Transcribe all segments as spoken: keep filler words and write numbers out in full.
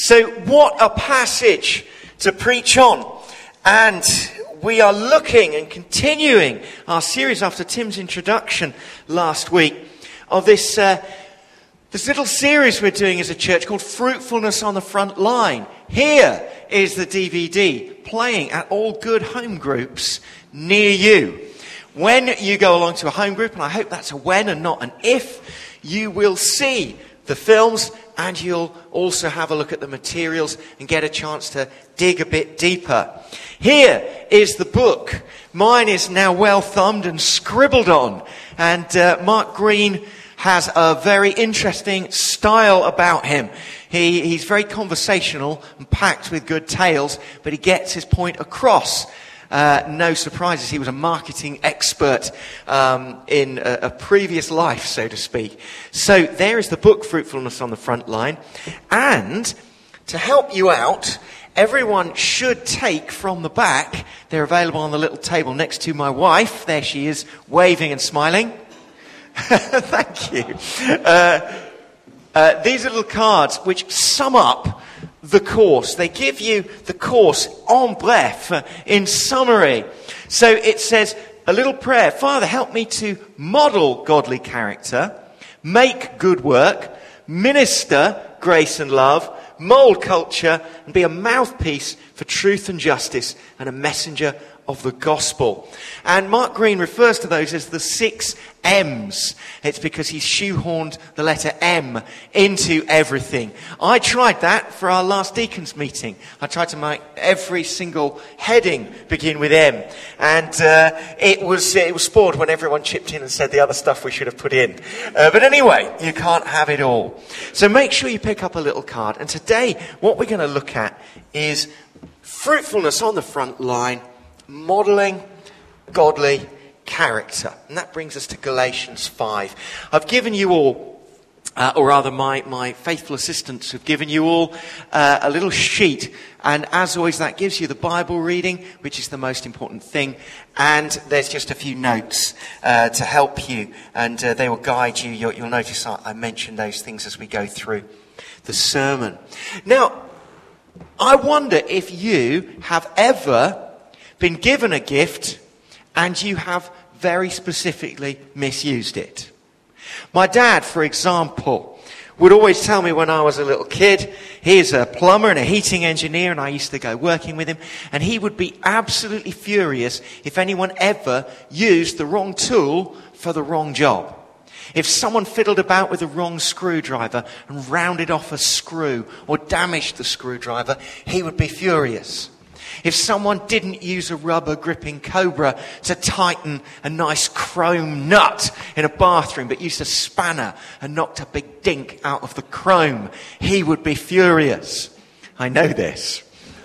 So what a passage to preach on. And we are looking and continuing our series after Tim's introduction last week of this uh, this little series we're doing as a church called Fruitfulness on the Front Line. Here is the D V D playing at all good home groups near you. When you go along to a home group, and I hope that's a when and not an if, you will see the films and you'll also have a look at the materials and get a chance to dig a bit deeper. Here is the book. Mine is now well thumbed and scribbled on. And uh, Mark Green has a very interesting style about him. He, he's very conversational and packed with good tales, but he gets his point across. Uh, no surprises, he was a marketing expert um, in a, a previous life, so to speak. So there is the book, Fruitfulness on the Front Line. And to help you out, everyone should take from the back. They're available on the little table next to my wife. There she is, waving and smiling. Thank you. Uh, uh, these are little cards which sum up the course. They give you the course en bref, in summary. So it says a little prayer. Father, help me to model godly character, make good work, minister grace and love, mold culture, and be a mouthpiece for truth and justice and a messenger of the gospel. And Mark Green refers to those as the six M's. It's because he's shoehorned the letter M into everything. I tried that for our last deacons meeting. I tried to make every single heading begin with M. And uh, it was it was spoiled when everyone chipped in and said the other stuff we should have put in. Uh, but anyway, you can't have it all. So make sure you pick up a little card. And today, what we're going to look at is fruitfulness on the front line, modelling godly character. And that brings us to Galatians five. I've given you all, uh, or rather my, my faithful assistants have given you all uh, a little sheet. And as always, that gives you the Bible reading, which is the most important thing. And there's just a few notes uh, to help you. And uh, they will guide you. You'll, you'll notice I, I mention those things as we go through the sermon. Now, I wonder if you have ever been given a gift and you have very specifically misused it. My dad, for example, would always tell me when I was a little kid, he's a plumber and a heating engineer, and I used to go working with him, and he would be absolutely furious if anyone ever used the wrong tool for the wrong job. If someone fiddled about with the wrong screwdriver and rounded off a screw or damaged the screwdriver, he would be furious. If someone didn't use a rubber gripping cobra to tighten a nice chrome nut in a bathroom, but used a spanner and knocked a big dink out of the chrome, he would be furious. I know this.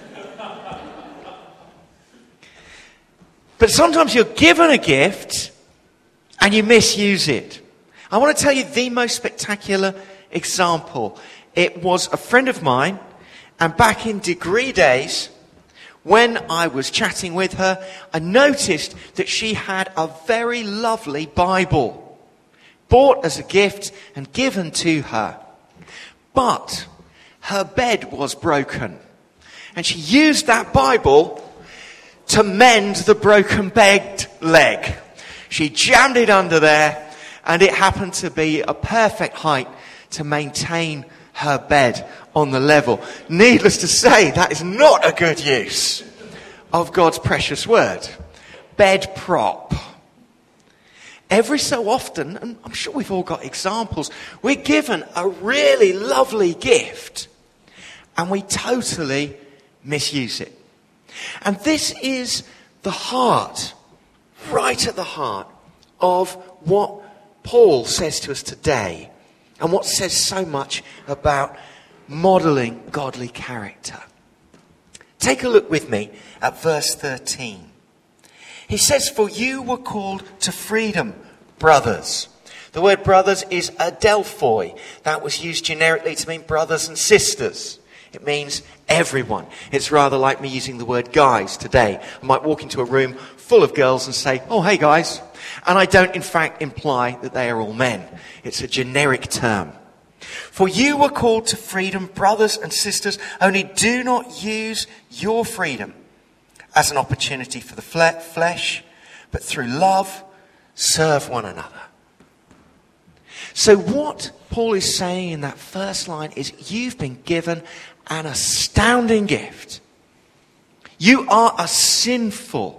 But sometimes you're given a gift and you misuse it. I want to tell you the most spectacular example. It was a friend of mine, and back in degree days, when I was chatting with her, I noticed that she had a very lovely Bible, bought as a gift and given to her. But her bed was broken, and she used that Bible to mend the broken bed leg. She jammed it under there, and it happened to be a perfect height to maintain her bed on the level. Needless to say, that is not a good use of God's precious word. Bed prop. Every so often, and I'm sure we've all got examples, we're given a really lovely gift and we totally misuse it. And this is the heart, right at the heart of what Paul says to us today, and what says so much about modelling godly character. Take a look with me at verse thirteen. He says, "For you were called to freedom, brothers." The word brothers is adelphoi. That was used generically to mean brothers and sisters. It means everyone. It's rather like me using the word guys today. I might walk into a room full of girls and say, "Oh, hey guys." And I don't in fact imply that they are all men. It's a generic term. For you were called to freedom, brothers and sisters, only do not use your freedom as an opportunity for the fle- flesh, but through love, serve one another. So what Paul is saying in that first line is you've been given an astounding gift. You are a sinful,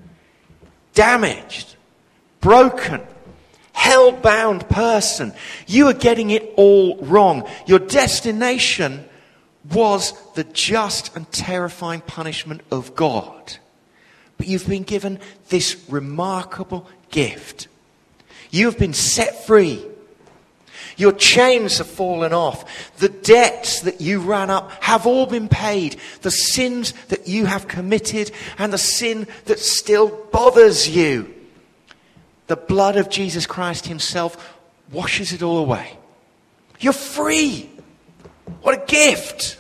damaged, broken, hell-bound person. You are getting it all wrong. Your destination was the just and terrifying punishment of God. But you've been given this remarkable gift. You have been set free. Your chains have fallen off. The debts that you ran up have all been paid. The sins that you have committed and the sin that still bothers you. The blood of Jesus Christ himself washes it all away. You're free. What a gift.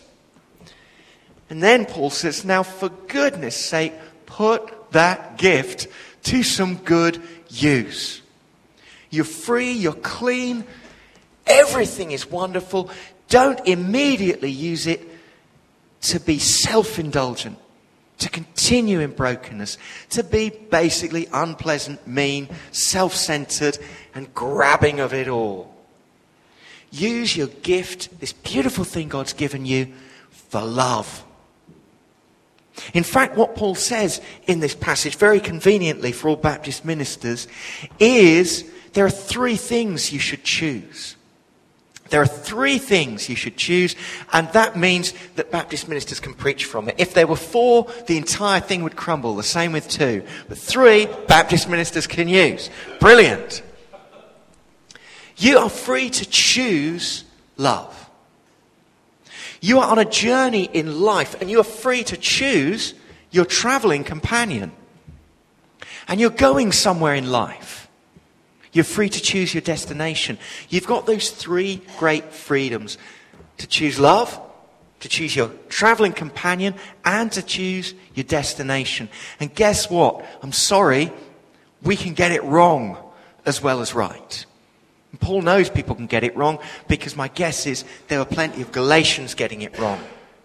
And then Paul says, now for goodness sake, put that gift to some good use. You're free, you're clean, everything is wonderful. Don't immediately use it to be self-indulgent, to continue in brokenness, to be basically unpleasant, mean, self-centered, and grabbing of it all. Use your gift, this beautiful thing God's given you, for love. In fact, what Paul says in this passage, very conveniently for all Baptist ministers, is there are three things you should choose. There are three things you should choose, and that means that Baptist ministers can preach from it. If there were four, the entire thing would crumble. The same with two. But three, Baptist ministers can use. Brilliant. You are free to choose love. You are on a journey in life, and you are free to choose your traveling companion. And you're going somewhere in life. You're free to choose your destination. You've got those three great freedoms. To choose love, to choose your traveling companion, and to choose your destination. And guess what? I'm sorry, we can get it wrong as well as right. And Paul knows people can get it wrong, because my guess is there were plenty of Galatians getting it wrong.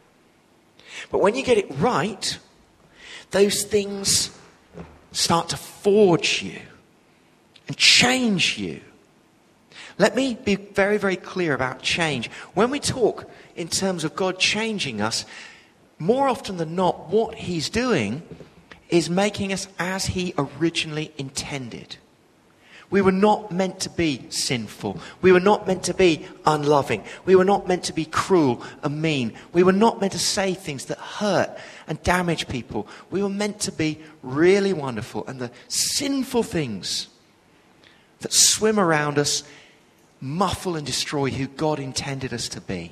But when you get it right, those things start to forge you and change you. Let me be very, very clear about change. When we talk in terms of God changing us, more often than not, what he's doing is making us as he originally intended. We were not meant to be sinful. We were not meant to be unloving. We were not meant to be cruel and mean. We were not meant to say things that hurt and damage people. We were meant to be really wonderful. And the sinful things that swim around us muffle and destroy who God intended us to be.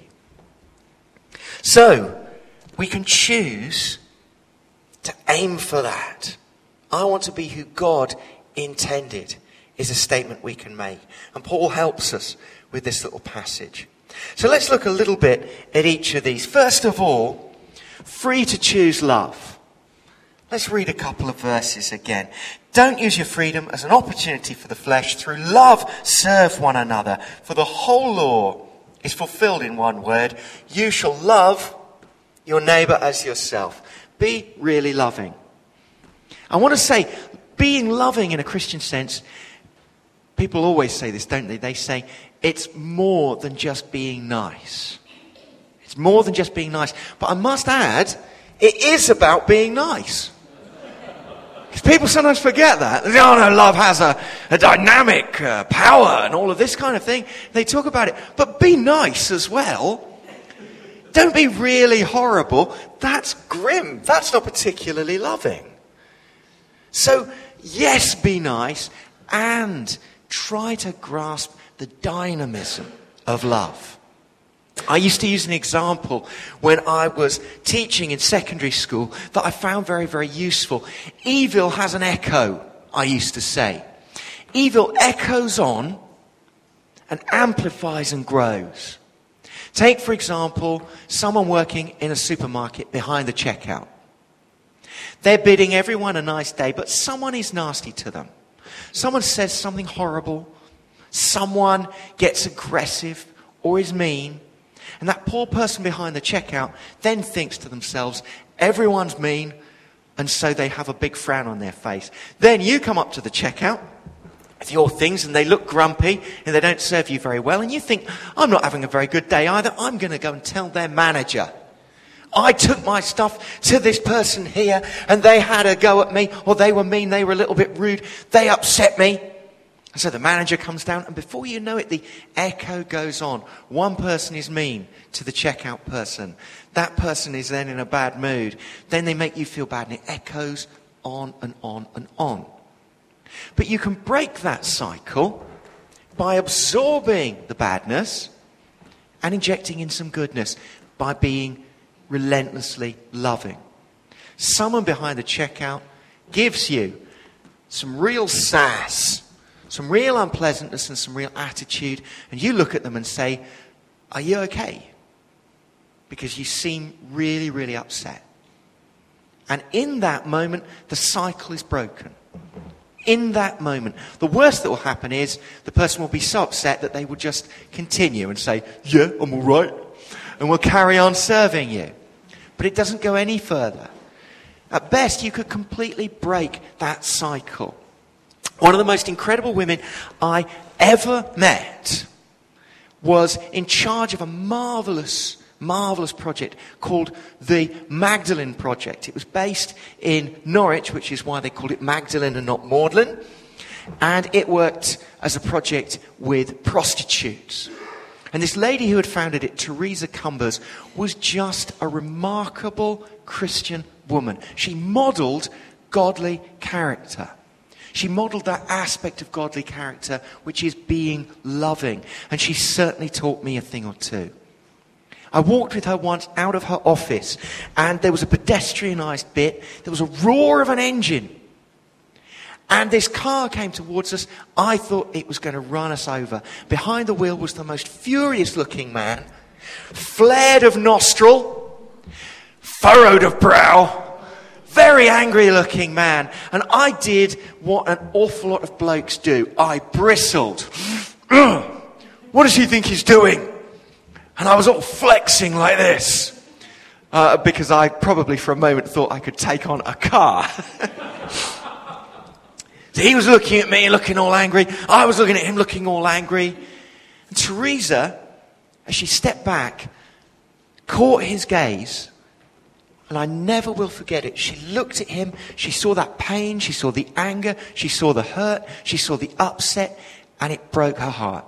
So, we can choose to aim for that. I want to be who God intended, is a statement we can make. And Paul helps us with this little passage. So let's look a little bit at each of these. First of all, free to choose love. Let's read a couple of verses again. Don't use your freedom as an opportunity for the flesh. Through love, serve one another. For the whole law is fulfilled in one word. You shall love your neighbour as yourself. Be really loving. I want to say, being loving in a Christian sense, people always say this, don't they? They say, it's more than just being nice. It's more than just being nice. But I must add, it is about being nice. Because people sometimes forget that. They say, oh no, love has a, a dynamic uh, power and all of this kind of thing. They talk about it. But be nice as well. Don't be really horrible. That's grim. That's not particularly loving. So, yes, be nice, and try to grasp the dynamism of love. I used to use an example when I was teaching in secondary school that I found very, very useful. Evil has an echo, I used to say. Evil echoes on and amplifies and grows. Take, for example, someone working in a supermarket behind the checkout. They're bidding everyone a nice day, but someone is nasty to them. Someone says something horrible. Someone gets aggressive or is mean. And that poor person behind the checkout then thinks to themselves, everyone's mean, and so they have a big frown on their face. Then you come up to the checkout with your things and they look grumpy and they don't serve you very well. And you think, I'm not having a very good day either. I'm going to go and tell their manager. I took my stuff to this person here and they had a go at me, or they were mean, they were a little bit rude, they upset me. And so the manager comes down, and before you know it, the echo goes on. One person is mean to the checkout person. That person is then in a bad mood. Then they make you feel bad, and it echoes on and on and on. But you can break that cycle by absorbing the badness and injecting in some goodness, by being relentlessly loving. Someone behind the checkout gives you some real sass, some real unpleasantness and some real attitude, and you look at them and say, are you okay? Because you seem really, really upset. And in that moment, the cycle is broken. In that moment, the worst that will happen is the person will be so upset that they will just continue and say, yeah, I'm all right, and will carry on serving you. But it doesn't go any further. At best, you could completely break that cycle. One of the most incredible women I ever met was in charge of a marvelous, marvelous project called the Magdalene Project. It was based in Norwich, which is why they called it Magdalene and not Magdalene. And it worked as a project with prostitutes. And this lady who had founded it, Teresa Cumbers, was just a remarkable Christian woman. She modelled godly character. She modelled that aspect of godly character, which is being loving. And she certainly taught me a thing or two. I walked with her once out of her office, and there was a pedestrianised bit. There was a roar of an engine. And this car came towards us. I thought it was going to run us over. Behind the wheel was the most furious-looking man, flared of nostril, furrowed of brow, very angry-looking man. And I did what an awful lot of blokes do. I bristled. What does he think he's doing? And I was all flexing like this. Uh, because I probably for a moment thought I could take on a car. So he was looking at me, looking all angry. I was looking at him, looking all angry. And Teresa, as she stepped back, caught his gaze. And I never will forget it. She looked at him. She saw that pain. She saw the anger. She saw the hurt. She saw the upset. And it broke her heart.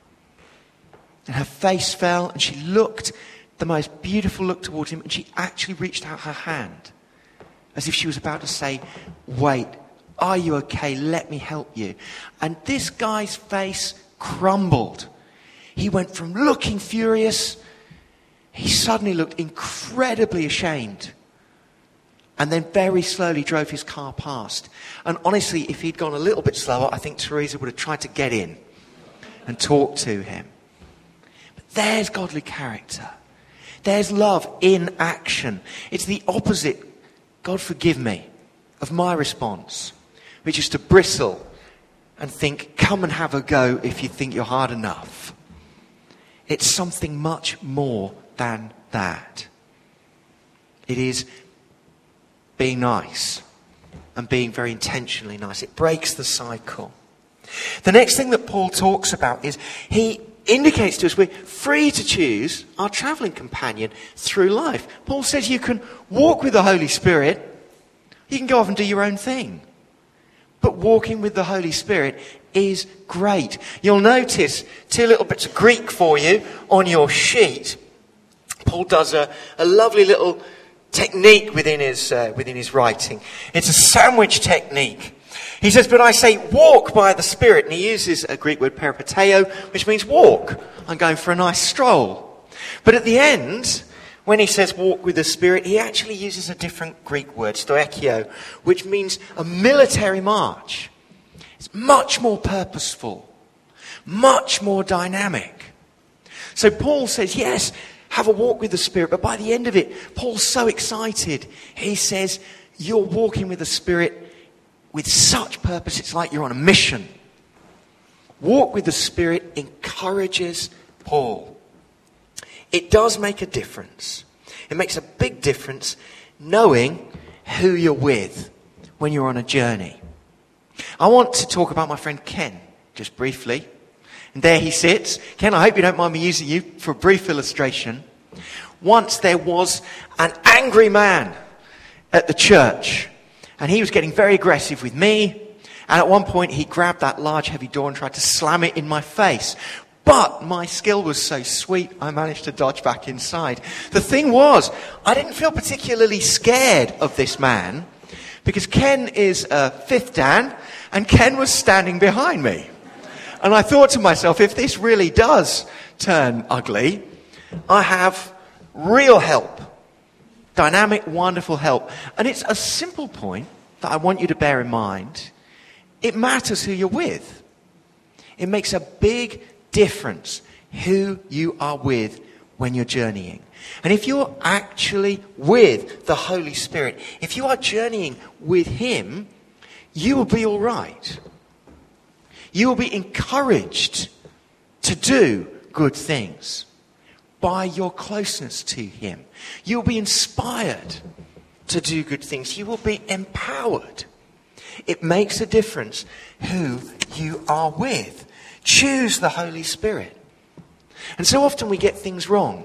And her face fell. And she looked the most beautiful look towards him. And she actually reached out her hand, as if she was about to say, wait. Are you okay? Let me help you. And this guy's face crumbled. He went from looking furious, he suddenly looked incredibly ashamed. And then very slowly drove his car past. And honestly, if he'd gone a little bit slower, I think Teresa would have tried to get in and talk to him. But there's godly character. There's love in action. It's the opposite, God forgive me, of my response, which is to bristle and think, come and have a go if you think you're hard enough. It's something much more than that. It is being nice and being very intentionally nice. It breaks the cycle. The next thing that Paul talks about is he indicates to us we're free to choose our travelling companion through life. Paul says you can walk with the Holy Spirit. You can go off and do your own thing. But walking with the Holy Spirit is great. You'll notice two little bits of Greek for you on your sheet. Paul does a, a lovely little technique within his, uh, within his writing. It's a sandwich technique. He says, but I say walk by the Spirit. And he uses a Greek word, peripateo, which means walk. I'm going for a nice stroll. But at the end, when he says walk with the Spirit, he actually uses a different Greek word, stoichio, which means a military march. It's much more purposeful, much more dynamic. So Paul says, yes, have a walk with the Spirit, but by the end of it, Paul's so excited. He says, you're walking with the Spirit with such purpose, it's like you're on a mission. Walk with the Spirit encourages Paul. it does make a difference. It makes a big difference knowing who you're with when you're on a journey. I want to talk about my friend Ken, just briefly. And there he sits. Ken, I hope you don't mind me using you for a brief illustration. Once there was an angry man at the church, and he was getting very aggressive with me. And at one point he grabbed that large heavy door and tried to slam it in my face. But my skill was so sweet, I managed to dodge back inside. The thing was, I didn't feel particularly scared of this man, because Ken is a fifth Dan, and Ken was standing behind me. And I thought to myself, if this really does turn ugly, I have real help. Dynamic, wonderful help. And it's a simple point that I want you to bear in mind. It matters who you're with. It makes a big difference who you are with when you're journeying. And if you're actually with the Holy Spirit, if you are journeying with Him, you will be all right. You will be encouraged to do good things by your closeness to Him. You will be inspired to do good things. You will be empowered. It makes a difference who you are with. Choose the Holy Spirit. And so often we get things wrong.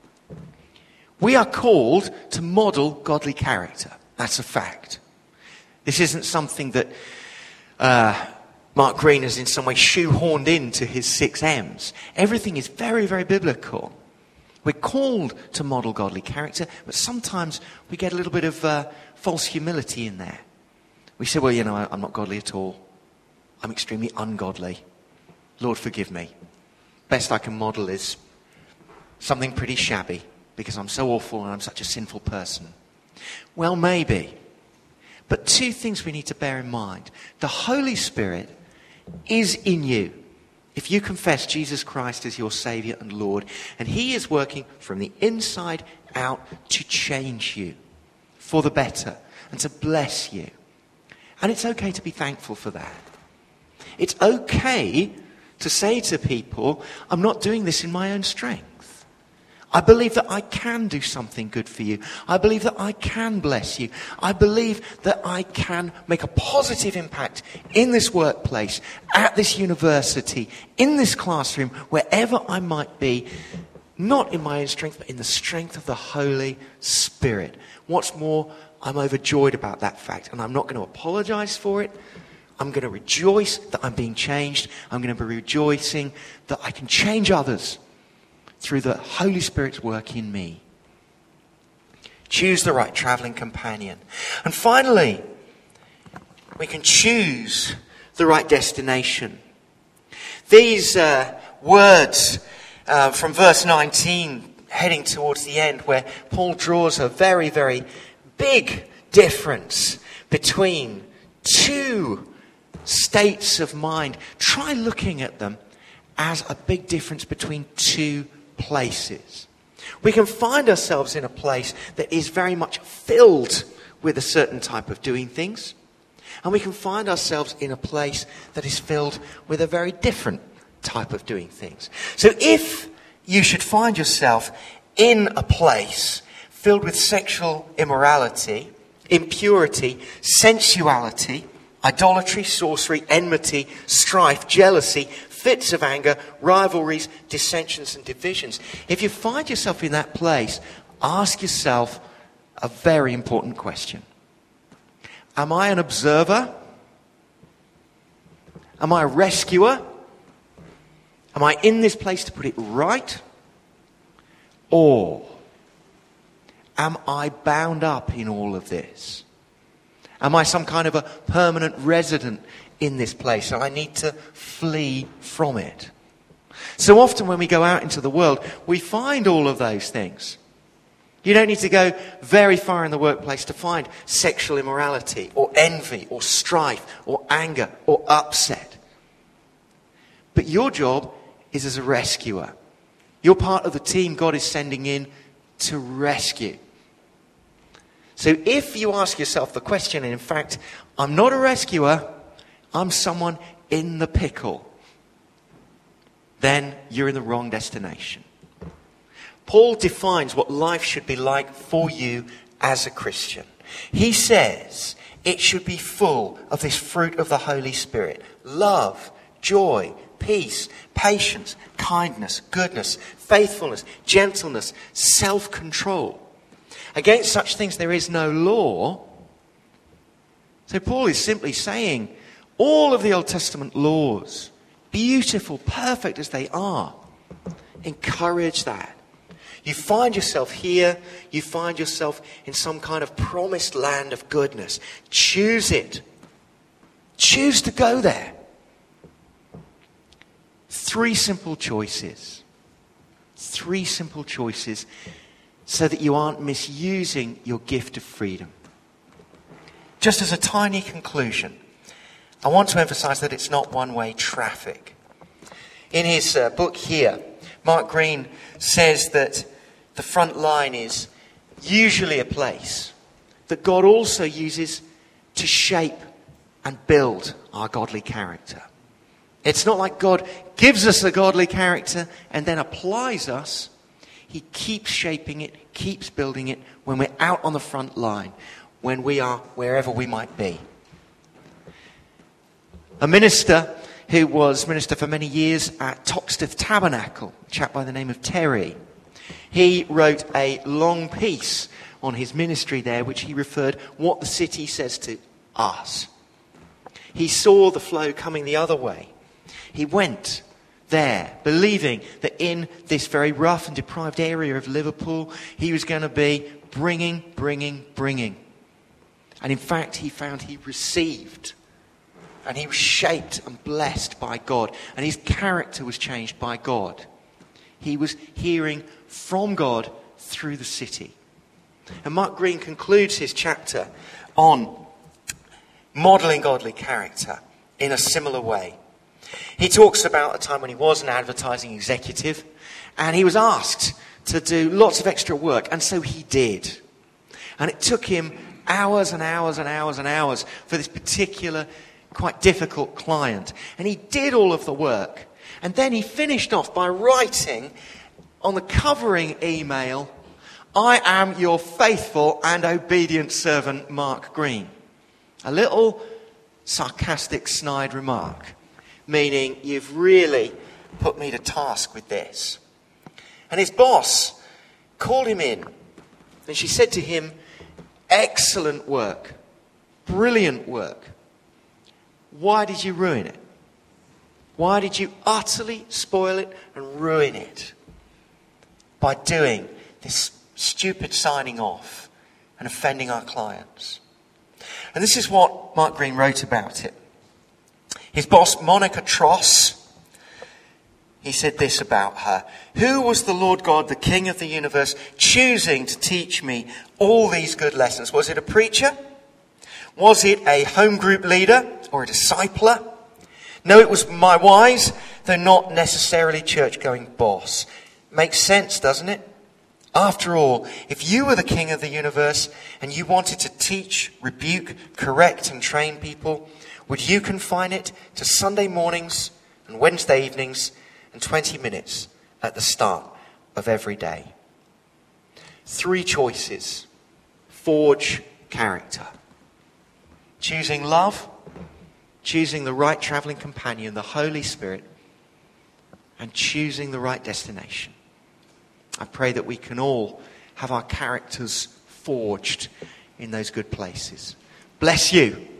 We are called to model godly character. That's a fact. This isn't something that uh, Mark Green has in some way shoehorned into his six M's. Everything is very, very biblical. We're called to model godly character, but sometimes we get a little bit of uh, false humility in there. We say, well, you know, I'm not godly at all. I'm extremely ungodly. Lord, forgive me. Best I can model is something pretty shabby because I'm so awful and I'm such a sinful person. Well, maybe. But two things we need to bear in mind. The Holy Spirit is in you if you confess Jesus Christ as your Saviour and Lord, and He is working from the inside out to change you for the better and to bless you. And it's okay to be thankful for that. It's okay to say to people, I'm not doing this in my own strength. I believe that I can do something good for you. I believe that I can bless you. I believe that I can make a positive impact in this workplace, at this university, in this classroom, wherever I might be, not in my own strength, but in the strength of the Holy Spirit. What's more, I'm overjoyed about that fact, and I'm not going to apologize for it. I'm going to rejoice that I'm being changed. I'm going to be rejoicing that I can change others through the Holy Spirit's work in me. Choose the right traveling companion. And finally, we can choose the right destination. These uh, words uh, from verse nineteen, heading towards the end, where Paul draws a very, very big difference between two states of mind. Try looking at them as a big difference between two places. We can find ourselves in a place that is very much filled with a certain type of doing things. And we can find ourselves in a place that is filled with a very different type of doing things. So if you should find yourself in a place filled with sexual immorality, impurity, sensuality, idolatry, sorcery, enmity, strife, jealousy, fits of anger, rivalries, dissensions and divisions. If you find yourself in that place, ask yourself a very important question. Am I an observer? Am I a rescuer? Am I in this place to put it right? Or am I bound up in all of this? Am I some kind of a permanent resident in this place and I need to flee from it? So often when we go out into the world, we find all of those things. You don't need to go very far in the workplace to find sexual immorality or envy or strife or anger or upset. But your job is as a rescuer. You're part of the team God is sending in to rescue. So if you ask yourself the question, and in fact, I'm not a rescuer, I'm someone in the pickle, then you're in the wrong destination. Paul defines what life should be like for you as a Christian. He says it should be full of this fruit of the Holy Spirit: love, joy, peace, patience, kindness, goodness, faithfulness, gentleness, self-control. Against such things there is no law. So Paul is simply saying all of the Old Testament laws, beautiful, perfect as they are, encourage that. You find yourself here, you find yourself in some kind of promised land of goodness. Choose it. Choose to go there. Three simple choices. Three simple choices so that you aren't misusing your gift of freedom. Just as a tiny conclusion, I want to emphasize that it's not one-way traffic. In his uh, book here, Mark Green says that the front line is usually a place that God also uses to shape and build our godly character. It's not like God gives us a godly character and then applies us. He keeps shaping it, keeps building it when we're out on the front line, when we are wherever we might be. A minister who was minister for many years at Toxteth Tabernacle, a chap by the name of Terry, he wrote a long piece on his ministry there, which he referred what the city says to us. He saw the flow coming the other way. He went there, believing that in this very rough and deprived area of Liverpool, he was going to be bringing, bringing, bringing. And in fact, he found he received. And he was shaped and blessed by God. And his character was changed by God. He was hearing from God through the city. And Mark Green concludes his chapter on modelling godly character in a similar way. He talks about a time when he was an advertising executive and he was asked to do lots of extra work, and so he did. And it took him hours and hours and hours and hours for this particular quite difficult client. And he did all of the work. And then he finished off by writing on the covering email, "I am your faithful and obedient servant, Mark Green." A little sarcastic, snide remark, meaning you've really put me to task with this. And his boss called him in, and she said to him, "Excellent work, brilliant work. Why did you ruin it? Why did you utterly spoil it and ruin it by doing this stupid signing off and offending our clients?" And this is what Mark Green wrote about it. His boss, Monica Tross, he said this about her: "Who was the Lord God, the King of the universe, choosing to teach me all these good lessons? Was it a preacher? Was it a home group leader or a discipler? No, it was my wise, though not necessarily church-going boss." Makes sense, doesn't it? After all, if you were the King of the universe and you wanted to teach, rebuke, correct and train people, would you confine it to Sunday mornings and Wednesday evenings and twenty minutes at the start of every day? Three choices forge character. Choosing love, choosing the right travelling companion, the Holy Spirit, and choosing the right destination. I pray that we can all have our characters forged in those good places. Bless you.